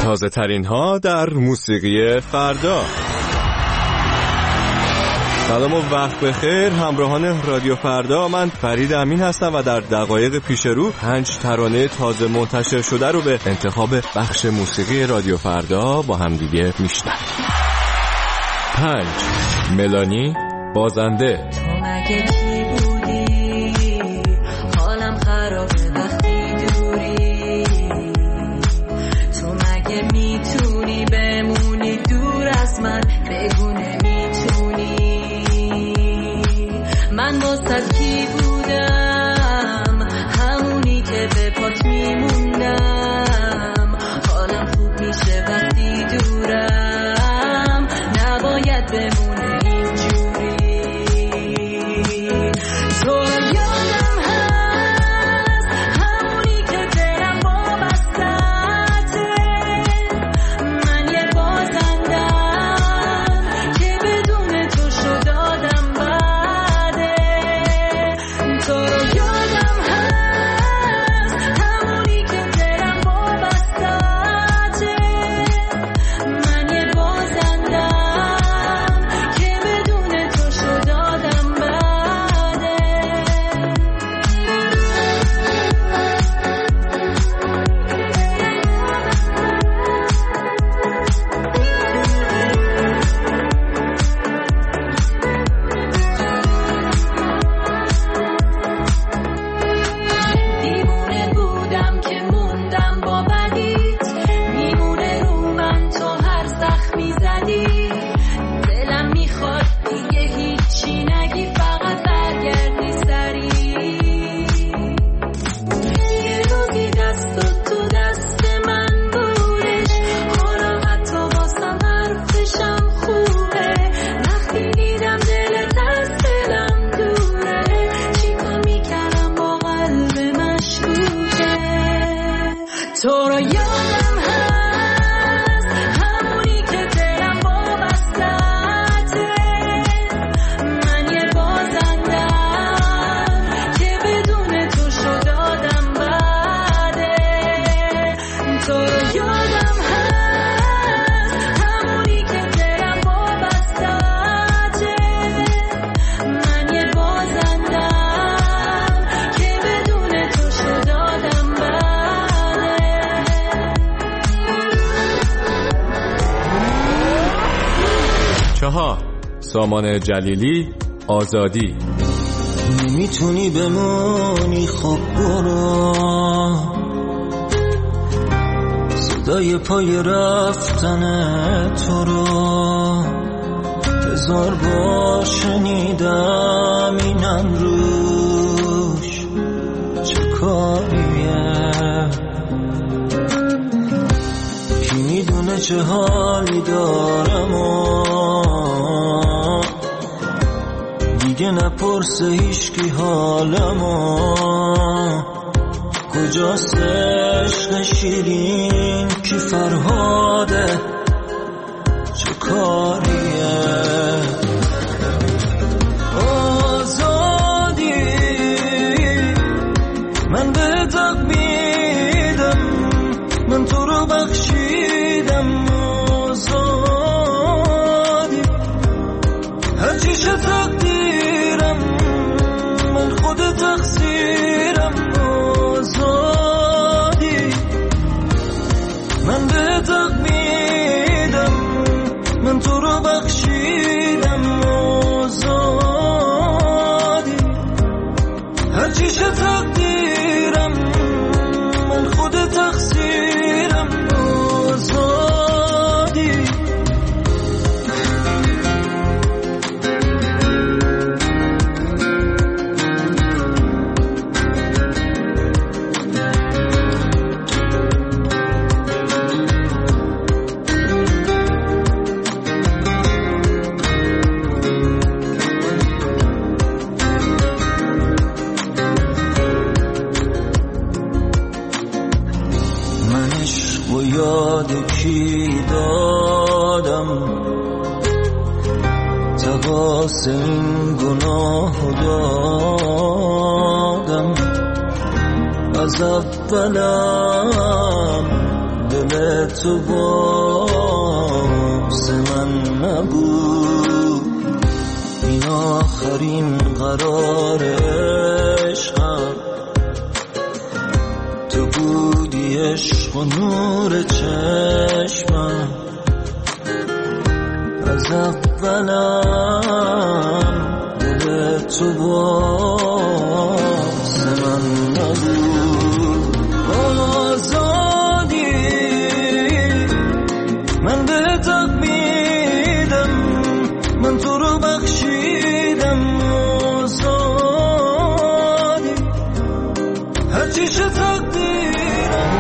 تازه ترین ها در موسیقی فردا. سلام و وقت بخیر همراهان رادیو فردا، من فرید امین هستم و در دقایق پیش رو 5 ترانه تازه منتشر شده رو به انتخاب بخش موسیقی رادیو فردا با هم دیگه میشنویم. 5. ملانی بازنده. تو مگه کی بودی؟ حالم خرابه وقتی دوری. تو مگه میتونی بمونی دور از من؟ بگو نمیتونی. من واسه کی بودم؟ همونی که به پات میموندم. حالم خوب میشه وقتی دورم. نباید بمونه اینجوری. تو یادم هست همونی که دلم وابسته‌ته. من یه بازندم که بدون تو شد آدم بده. تو یادم هست همونی که دلم وابسته‌ته. من یه بازندم که بدون تو شد آدم بده. دیوونه بودم که موندم با بدیت. میمونه رو من تو هر زخمی زدی. دلم میخواد دیگه هیچی نگی، فقط برگردی سری. یه روزی دستت تو دست من بودش. حالا حتی واسم حرفشم خوبه. وقتی دیدم دلت از دلم دوره. چیکار میکردم با قلب مشکوکه. تو رو یادم هست همونی که دلم وابسته‌ته. من یه بازندم که بدون تو شد آدم بده. تو رو یادم هست همونی که دلم وابسته‌ته. من یه بازندم که بدون تو شد آدم بده. 4. سامان جلیلی آزادی. نمیتونی بمونی خب برو. صدای پای رفتن تو رو هزار بار شنیدم، اینم روش چه کاریه؟ کی میدونه چه حالی دارم و دیگه نپرسه هیچکی حالمو. کجاست عشق شیرین کی فرهاده؟ چه کاریه؟ آزادی من به دق میدم، من تو رو بخشیدم. آزادی هرچی شد تقدیرم، من خود تقصیرم. آزادی من به دق میدم، من تو رو بخشیدم. آزادی هرچی شد تقدیرم، من خود تقصیرم. آزادی یاد کی دادم، تقاس این گناه دادم. از اولم دلت تو باز من نبود، این آخرین قرار عشقم، تو بودی عشق و نور چشمم، از اولم دل تو باز من نبود. آزادی من به تق میدم، من تو رو بخشیدم. آزادی هرچی شد تقدیرم.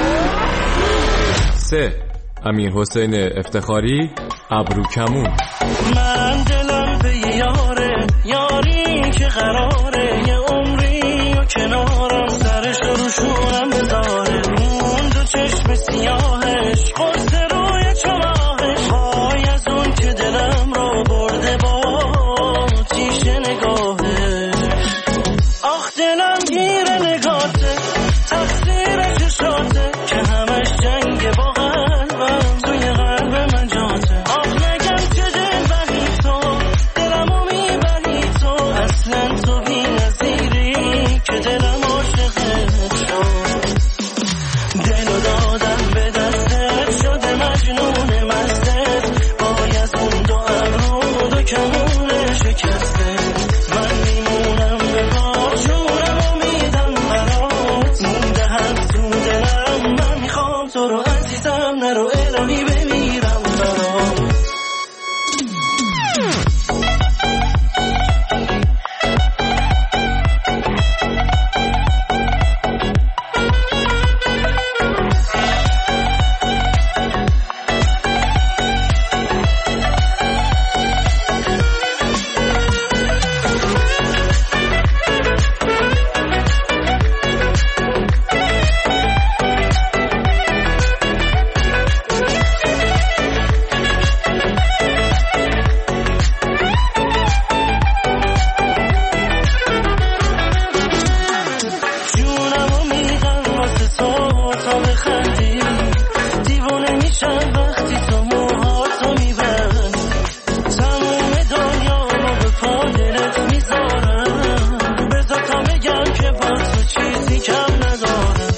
3. امیرحسین افتخاری، ابروکمون. من دلم به یاره، یاری که قراره یه عمری و کنارم، سرش رو شونم بذاره، اون دو چشم سیاهش، قصه روی چماهش، وای از اون که دلم رو برده با تیش نگاهش. آخ دلم گیره نگاته، تقصیر چشاته، که همش جنگ با قلبم، توی قلب من جاته. آخ نگم چه دل بری تو، دلمو میبری تو، اصلا تو بی نظیری که دلم عاشقت شد. دلو دادم به دستت، شده مجنون مستت، وای از اون دو ابرو دو کمون شکسته. من میمونم به پا، جونمو میدم برات، مونده هم تو دلم، من میخوام تو رو عزیزم، نرو الهی بمیرم برات. جونمو میدم واسه تو تا بخندی، دیوونه میشم وقتی تو موهاتو میبندی، تموم دنیا رو به پا دلت میذارم، بذار تا بگم که با تو چیزی کم ندارم.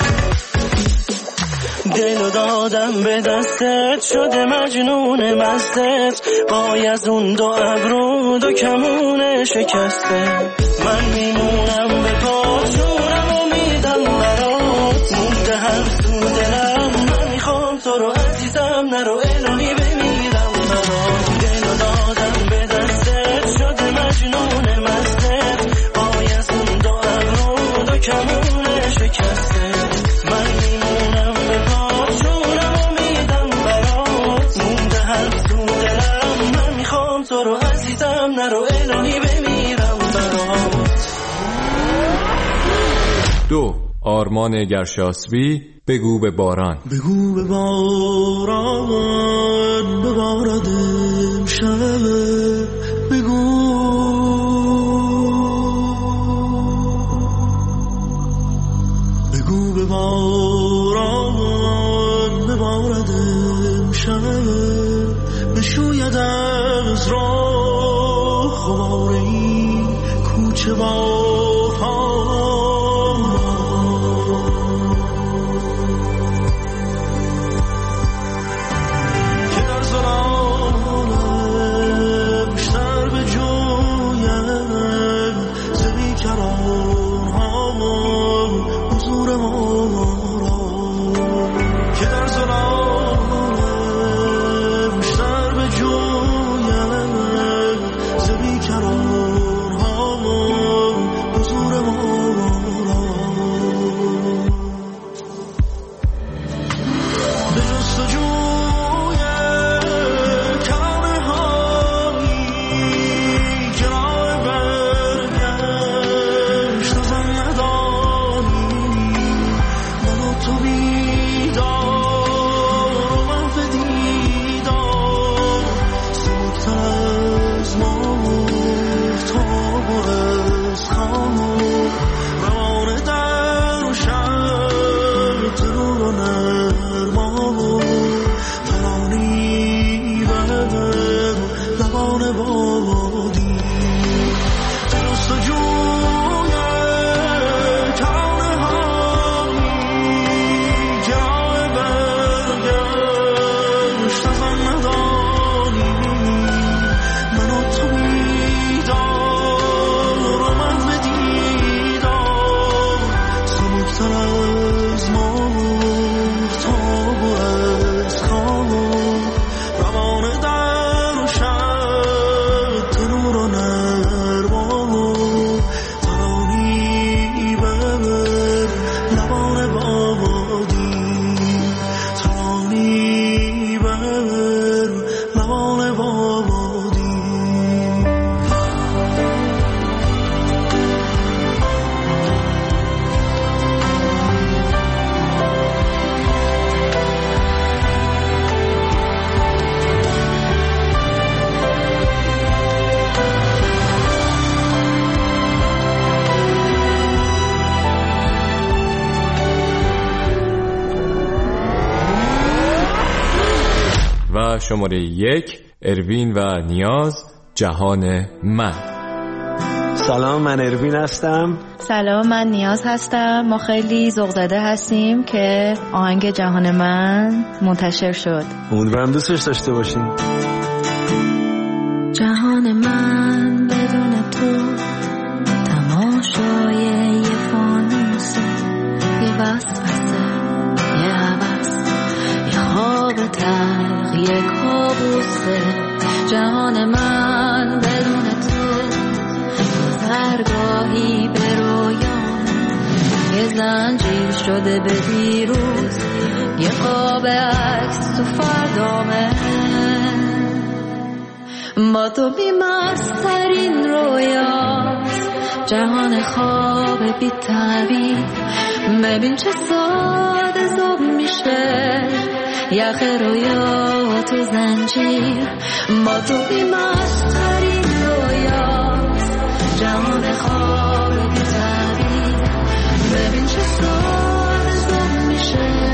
دلو دادم به دستت، شده مجنون مستت، وای از اون دو ابرو دو کمون شکسته. من میمونم به پا، جونمو میدم برات، مونده هم تو دلم، من میخوام تو رو عزیزم، نرو الهی بمیرم برات. دلو دادم به دستت، شده مجنون مستت، وای از اون دو ابرو دو کمون شکسته. من میمونم به پا، جونمو میدم برات، مونده هم تو دلم، من میخوام تو رو عزیزم، نرو الهی بمیرم برات. 2. آرمان گرشاسبی، بگو به باران. بگو به باران ببارد امشب، بگو بگو به باران ببارد امشب، بشوید از راه خمار این کوچه با که در ظلام بیشتر به جویم ز بیکران ها و شماره 1 اروین و نیاز، جهان من. سلام، من اروین هستم. سلام، من نیاز هستم. ما خیلی ذوق زده هستیم که آهنگ جهان من منتشر شد. امیدوارم دوستش داشته باشین. جهان من بدون تو تماشای یه فانوسه، یه وسوسه، یه هوس، یه خواب تلخ، یه کابوسه. جهان من بدون تو گذرگاهی به رویان، یه زنجیر شده به دیروز، یه قاب عکس تو فردامه. با تو بی‌مست‌ترین رویاست، جهان خواب بی تعبیر. ببین چه ساده زوب میشه یخ رویا تو زنجیر. با تو بی‌مست‌ترین رویاست، جهان خواب بی تعبیر. ببین چه ساده زوب میشه.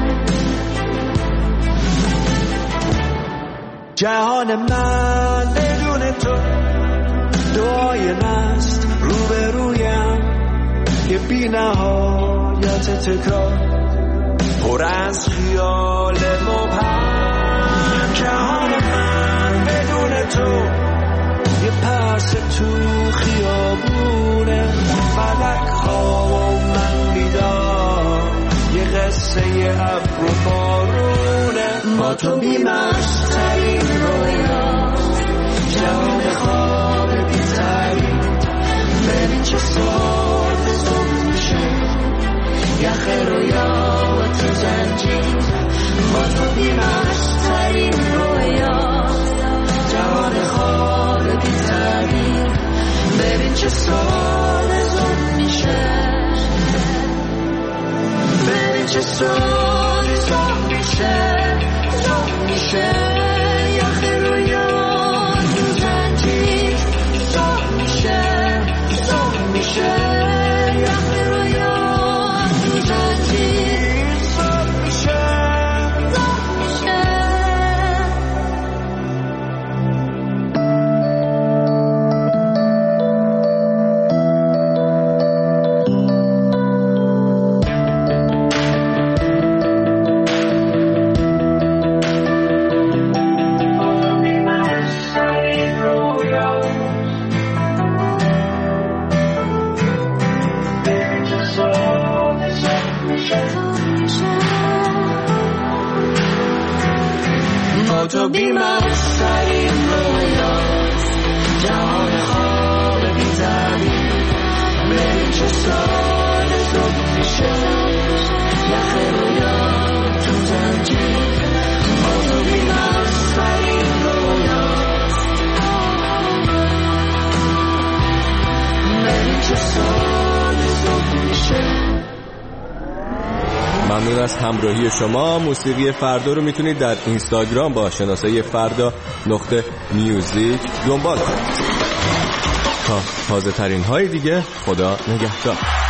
جهان من بدون تو دعای نست روبرویم، یه بی نهایت تکرار پر از خیال مبهم. جهان من بدون تو یه پرس تو خیابونه، فلک ها و من بیدار، یه قصه ابر و بارونه. با تو بی‌مست‌ترین رویاست، جهان خواب بی تعبیر. ببین چه ساده زوب میشه یخ رویا تو زنجیر. با تو بی‌مست‌ترین رویاست، جهان خواب بی تعبیر. ببین چه ساده زوب میشه، ببین چه ساده زوب میشه، زوب میشه یخ رویا تو زنجیر. زوب میشه، زوب میشه یخ رویا تو زنجیر. زوب میشه، زوب میشه. تو بی‌مست‌ترین رویاست، جهان خواب بی تعبیر. ببین چه ساده زوب میشه یخ رویا تو زنجیر. با تو بی‌مست‌ترین رویاست، ببین چه ساده زوب میشه. ممنون از همراهی شما. موسیقی فردا رو میتونید در اینستاگرام با شناسه فردا.میوزیک دنبال کنید. تا تازه ترین های دیگه، خدا نگهدار.